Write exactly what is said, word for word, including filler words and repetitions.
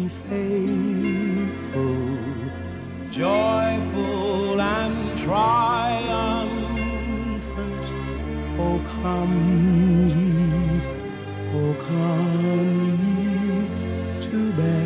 me faithful, joyful and triumphant. Oh, come ye, oh, come ye to bed.